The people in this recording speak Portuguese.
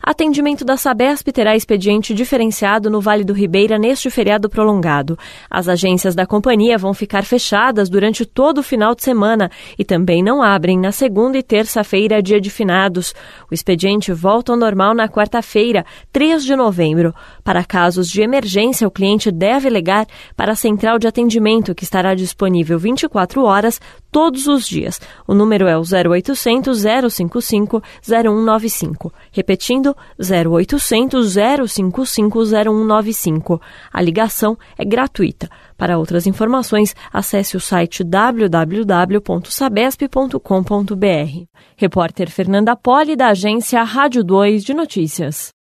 Atendimento da Sabesp terá expediente diferenciado no Vale do Ribeira neste feriado prolongado. As agências da companhia vão ficar fechadas durante todo o final de semana e também não abrem na segunda e terça-feira, dia de finados. O expediente volta ao normal na quarta-feira, 3 de novembro. Para casos de emergência, o cliente deve ligar para a central de atendimento, que estará disponível 24 horas, todos os dias. O número é o 0800 055 0195. Repetindo, 0800 055 0195. A ligação é gratuita. Para outras informações, acesse o site www.sabesp.com.br. Repórter Fernanda Poli, da agência Rádio 2 de Notícias.